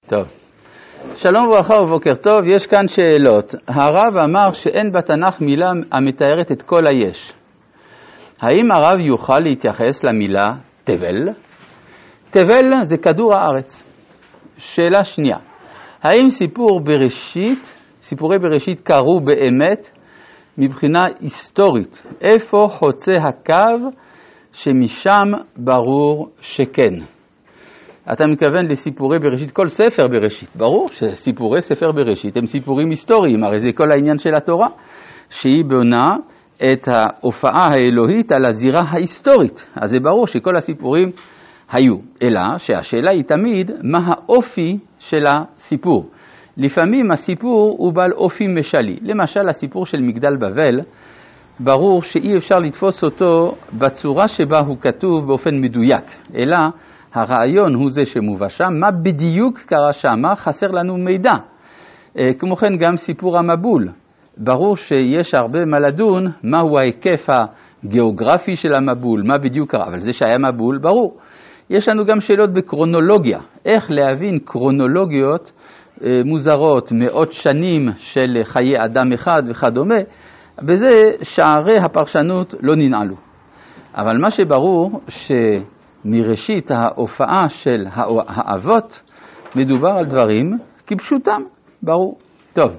טוב. שלום וברכה ובוקר טוב, יש כאן שאלות. הרב אמר שאין בתנ"ך מילה המתארת את כל היש. האם הרב יוכל להתייחס למילה תבל? תבל זה כדור הארץ. שאלה שנייה, האם סיפורי בראשית קרו באמת מבחינה היסטורית? איפה חוצה הקו שמשם ברור שכן? אתה מתכוון לסיפורי בראשית, כל ספר בראשית. ברור שסיפורי ספר בראשית הם סיפורים היסטוריים, הרי זה כל העניין של התורה, שהיא בונה את ההופעה האלוהית על הזירה ההיסטורית. אז זה ברור שכל הסיפורים היו, אלא שהשאלה היא תמיד מה האופי של הסיפור. לפעמים הסיפור הוא בעל אופי משלי. למשל הסיפור של מגדל בבל, ברור שאי אפשר לתפוס אותו בצורה שבה הוא כתוב באופן מדויק, אלא הרעיון הוא זה שמובא שם, מה בדיוק קרה שם, חסר לנו מידע. כמו כן גם סיפור המבול, ברור שיש הרבה מה לדון, מהו ההיקף הגיאוגרפי של המבול, מה בדיוק קרה, אבל זה שהיה מבול, ברור. יש לנו גם שאלות בקרונולוגיה, איך להבין קרונולוגיות מוזרות, מאות שנים של חיי אדם אחד וכדומה, בזה שערי הפרשנות לא ננעלו. אבל מה שברור מראשית ההופעה של האבות מדובר על דברים כפשוטם, ברור. טוב,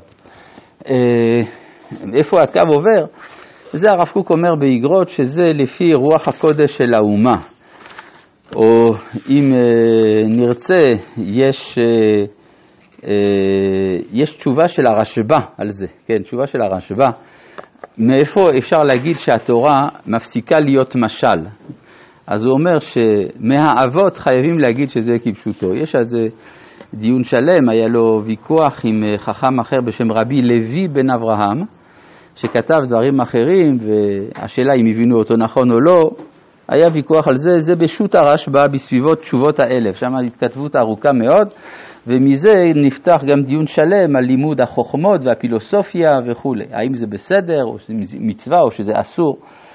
איפה הקו עובר? זה הרב קוק אומר באגרות שזה לפי רוח הקודש של האומה, או אם נרצה יש תשובה של הרשב"א על זה, כן, תשובה של הרשב"א, מאיפה אפשר להגיד שהתורה מפסיקה להיות משל? אז הוא אומר שמהאבות חייבים להגיד שזה כפשוטו. יש על זה דיון שלם, היה לו ויכוח עם חכם אחר בשם רבי לוי בן אברהם, שכתב דברים אחרים, והשאלה אם הבינו אותו נכון או לא, היה ויכוח על זה, זה בשו"ת הרשב"א בסביבות תשובות האלף, שם התכתבות ארוכה מאוד, ומזה נפתח גם דיון שלם על לימוד החוכמות והפילוסופיה וכו'. האם זה בסדר, או שזה מצווה, או שזה אסור.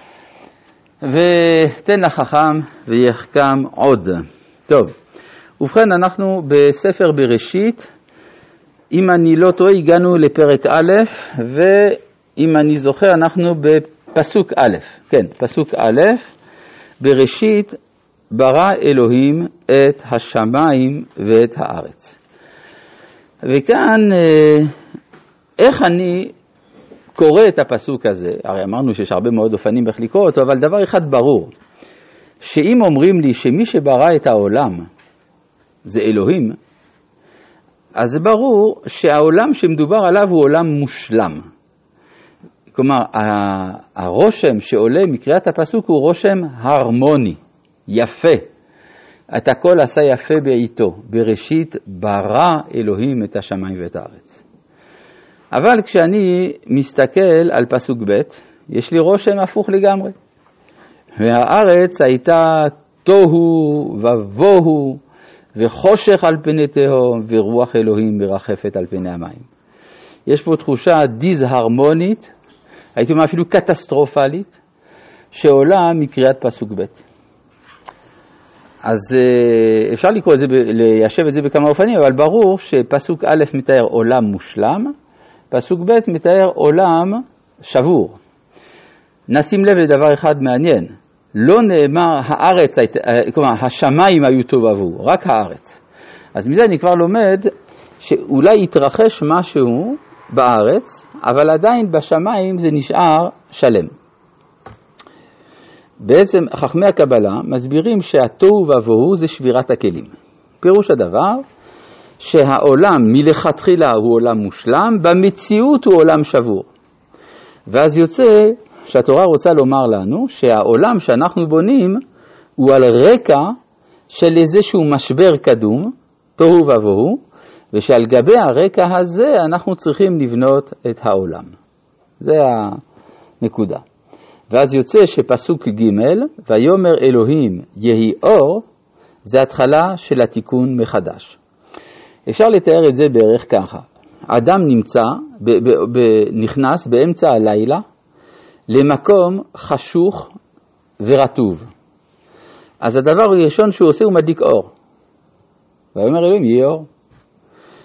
ותן לחכם ויחכם עוד. טוב, ובכן אנחנו בספר בראשית, אם אני לא טועה הגענו לפרק א', ואם אני זוכר אנחנו בפסוק א', כן, פסוק א', בראשית ברא אלוהים את השמיים ואת הארץ. וכאן איך אני קורא את הפסוק הזה, הרי אמרנו שיש הרבה מאוד אופנים איך לקרוא אותו, אבל דבר אחד ברור, שאם אומרים לי שמי שברא את העולם זה אלוהים, אז זה ברור שהעולם שמדובר עליו הוא עולם מושלם. כלומר, הרושם שעולה מקריאת הפסוק הוא רושם הרמוני, יפה. את הכל עשה יפה בעיתו, בראשית ברא אלוהים את השמיים ואת הארץ. אבל כשאני מסתכל על פסוק ב', יש לי רושם הפוך לגמרי. והארץ הייתה תוהו ובוהו, וחושך על פני תהום, ורוח אלוהים מרחפת על פני המים. יש פה תחושה דיסהרמונית, הייתי אומר אפילו קטסטרופלית, שעולה מקריאת פסוק ב'. אז אפשר לקרוא את זה, ליישב את זה בכמה אופנים, אבל ברור שפסוק א' מתאר עולם מושלם, פסוק ב' מתאר עולם שבור. נשים לב לדבר אחד מעניין, לא נאמר הארץ, כלומר השמיים היו תובבו, רק הארץ. אז מזה אני כבר לומד שאולי יתרחש משהו בארץ, אבל עדיין בשמיים זה נשאר שלם. בעצם חכמי הקבלה מסבירים שהתוהו ובוהו זה שבירת הכלים. פירוש הדבר שהעולם מלכתחילה הוא עולם מושלם, במציאות הוא עולם שבור. ואז יוצא שהתורה רוצה לומר לנו שהעולם שאנחנו בונים הוא על רקע של איזשהו משבר קדום, תוהו ובוהו, ושעל גבי הרקע הזה אנחנו צריכים לבנות את העולם. זה הנקודה. ואז יוצא שפסוק ג' ויאמר אלוהים יהי אור, זה התחלה של התיקון מחדש. אפשר לתאר את זה בערך ככה. אדם נכנס באמצע הלילה למקום חשוך ורטוב. אז הדבר הראשון שהוא עושה הוא מדליק אור. ויאמר אלוהים יהי אור.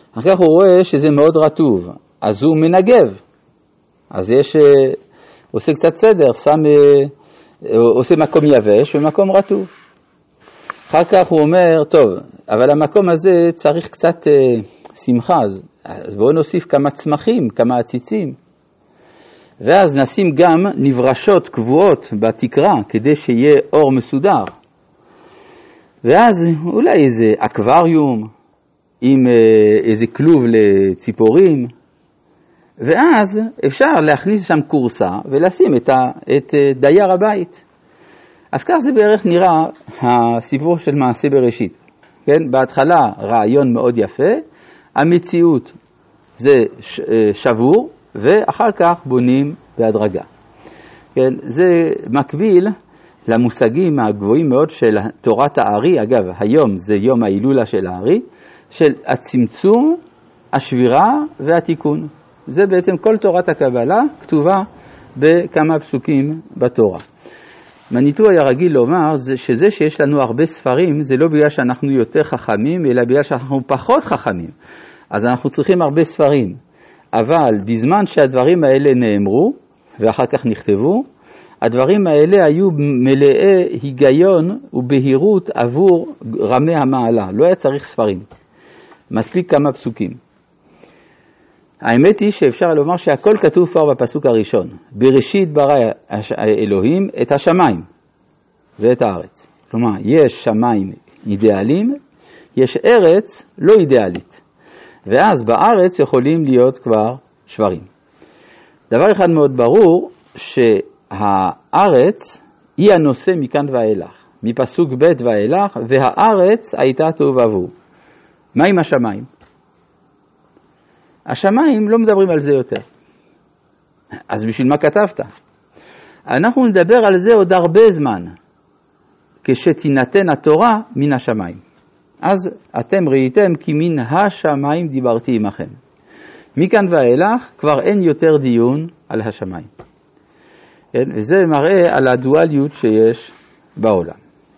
אחר כך הוא רואה שזה מאוד רטוב, אז הוא מנגב. אז יש, עושה קצת סדר, עושה מקום יבש ומקום רטוב. אחר כך הוא אומר, טוב, אבל המקום הזה צריך קצת שמחה, אז בואו נוסיף כמה צמחים, כמה עציצים. ואז נשים גם נברשות קבועות בתקרה, כדי שיהיה אור מסודר. ואז אולי איזה אקווריום, עם איזה כלוב לציפורים, ואז אפשר להכניס שם קורסה ולשים את דייר הבית. אז כך זה בערך נראה הסיפור של מעשה בראשית. כן? בהתחלה רעיון מאוד יפה, המציאות זה שבור, ואחר כך בונים בהדרגה. כן? זה מקביל למושגים הגבוהים מאוד של תורת הארי, אגב היום זה יום ההילולה של הארי, של הצמצום, השבירה והתיקון. זה בעצם כל תורת הקבלה כתובה בכמה פסוקים בתורה. מניטו היה רגיל לומר שזה שיש לנו הרבה ספרים זה לא בגלל שאנחנו יותר חכמים, אלא בגלל שאנחנו פחות חכמים. אז אנחנו צריכים הרבה ספרים. אבל בזמן שהדברים האלה נאמרו, ואחר כך נכתבו, הדברים האלה היו מלאי היגיון ובהירות עבור רמי המעלה. לא היה צריך ספרים. מספיק כמה פסוקים. האמת היא שאפשר לומר שהכל כתוב כבר בפסוק הראשון. בראשית ברא אלוהים את השמיים ואת הארץ. כלומר, יש שמיים אידיאליים, יש ארץ לא אידיאלית. ואז בארץ יכולים להיות כבר שברים. דבר אחד מאוד ברור, שהארץ היא הנושא מכאן ואילך. מפסוק ב' ואילך, והארץ הייתה תוהו ובוהו. מה עם השמיים? השמיים לא מדברים על זה יותר. אז בשביל מה כתבת? אנחנו נדבר על זה עוד הרבה זמן, כשתינתן התורה מן השמיים. אז אתם ראיתם כי מן השמיים דיברתי עמכם. מכאן ואילך כבר אין יותר דיון על השמיים. וזה מראה על הדואליות שיש בעולם.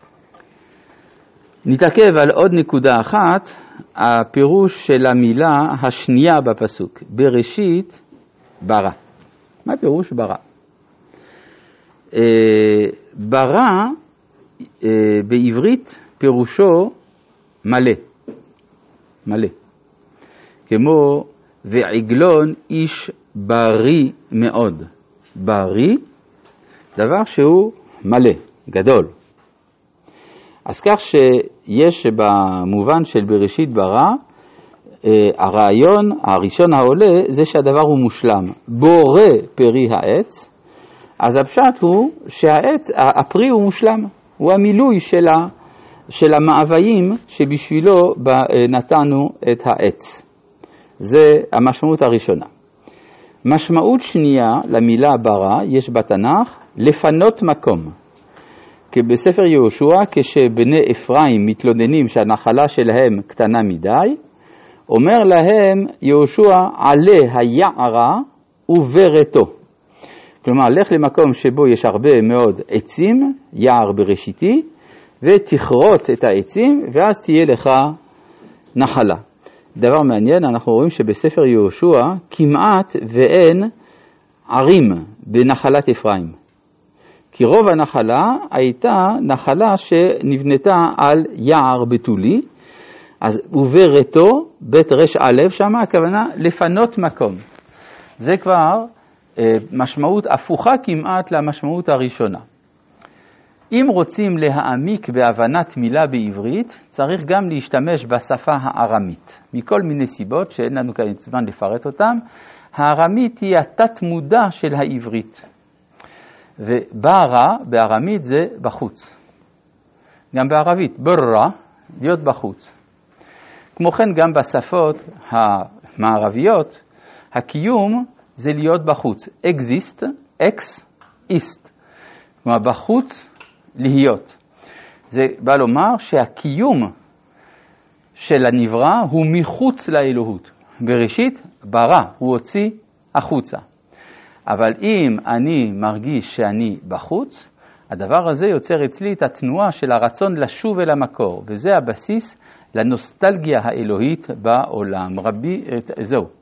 נתעכב על עוד נקודה אחת, הפירוש של המילה השנייה בפסוק. בראשית ברא. מה פירוש ברא? ברא בעברית פירושו מלא. מלא. כמו ועגלון איש בריא מאוד. בריא, דבר שהוא מלא, גדול. אז כך שיש במובן של בראשית ברא, הרעיון הראשון העולה זה שהדבר הוא מושלם. בורא פרי העץ, אז הפשט הוא שהעץ, הפרי הוא מושלם. הוא המילוי של המאוויים שבשבילו נתנו את העץ. זה המשמעות הראשונה. משמעות שנייה למילה ברא יש בתנ"ך לפנות מקום. כי בספר יהושע כשבני אפרים מתלוננים שהנחלה שלהם קטנה מדי, אומר להם יהושע עלה היערה וברתו. כלומר לך למקום שבו יש הרבה מאוד עצים, יער בראשיתי, ותכרות את העצים ואז תהיה לך נחלה. דבר מעניין, אנחנו רואים שבספר יהושע כמעט ואין ערים בנחלת אפרים. כי רוב הנחלה הייתה נחלה שנבנתה על יער בתולי, אז וברתו, בית רש א', שם הכוונה לפנות מקום. זה כבר משמעות הפוכה כמעט למשמעות הראשונה. אם רוצים להעמיק בהבנת מילה בעברית, צריך גם להשתמש בשפה הארמית. מכל מיני סיבות שאין לנו כאן זמן לפרט אותם, הארמית היא התת מודע של העברית. וברה בארמית זה בחוץ. גם בערבית, בררה, להיות בחוץ. כמו כן גם בשפות המערביות, הקיום זה להיות בחוץ. exist, ex, ist. כלומר בחוץ להיות. זה בא לומר שהקיום של הנברא הוא מחוץ לאלוהות. בראשית ברא, הוא הוציא החוצה. אבל אם אני מרגיש שאני בחוץ, הדבר הזה יוצר אצלי את התנועה של הרצון לשוב אל המקור, וזה הבסיס לנוסטלגיה האלוהית בעולם. זהו.